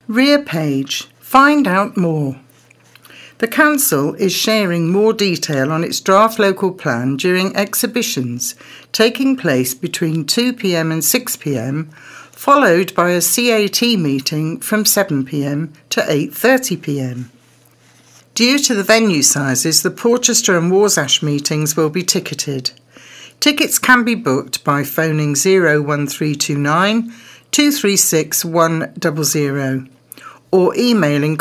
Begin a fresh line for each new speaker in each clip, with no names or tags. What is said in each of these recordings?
Rear page. Find out more. The Council is sharing more detail on its draft local plan during exhibitions taking place between 2 p.m. and 6 p.m, followed by a CAT meeting from 7 p.m. to 8:30 p.m. Due to the venue sizes, the Porchester and Warsash meetings will be ticketed. Tickets can be booked by phoning 01329 236 100 or emailing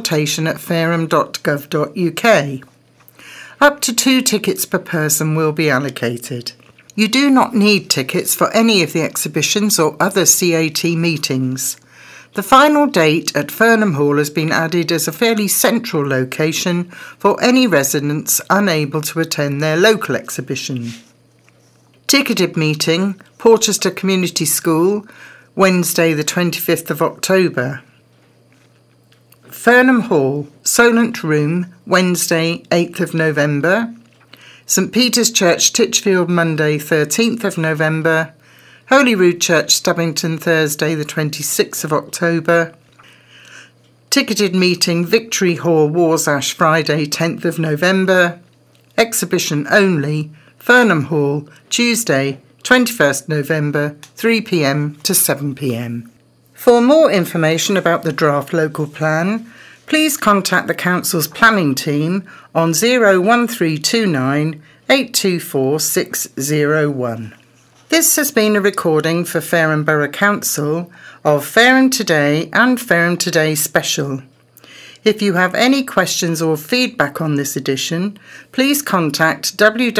consultation@fareham.gov.uk. Up to 2 tickets per person will be allocated. You do not need tickets for any of the exhibitions or other CAT meetings. The final date at Fernham Hall has been added as a fairly central location for any residents unable to attend their local exhibition. Ticketed meeting, Porchester Community School, Wednesday the 25th of October. Fernham Hall, Solent Room, Wednesday 8th of November. St Peter's Church, Titchfield, Monday 13th of November. Holyrood Church, Stubbington, Thursday the 26th of October. Ticketed meeting, Victory Hall, Warsash, Friday 10th of November. Exhibition only, Fernham Hall, Tuesday 21st November, 3 p.m. to 7 p.m. For more information about the draft local plan, please contact the Council's planning team on 01329 824 601. This has been a recording for Fareham Borough Council of Fareham Today and Fareham Today Special. If you have any questions or feedback on this edition, please contact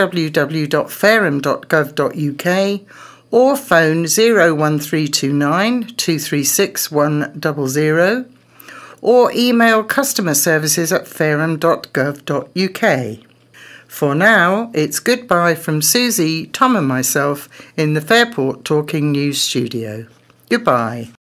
www.fareham.gov.uk or phone 01329 236 100 or email customerservices@fareham.gov.uk. For now, it's goodbye from Susie, Tom and myself in the Fairport Talking News studio. Goodbye.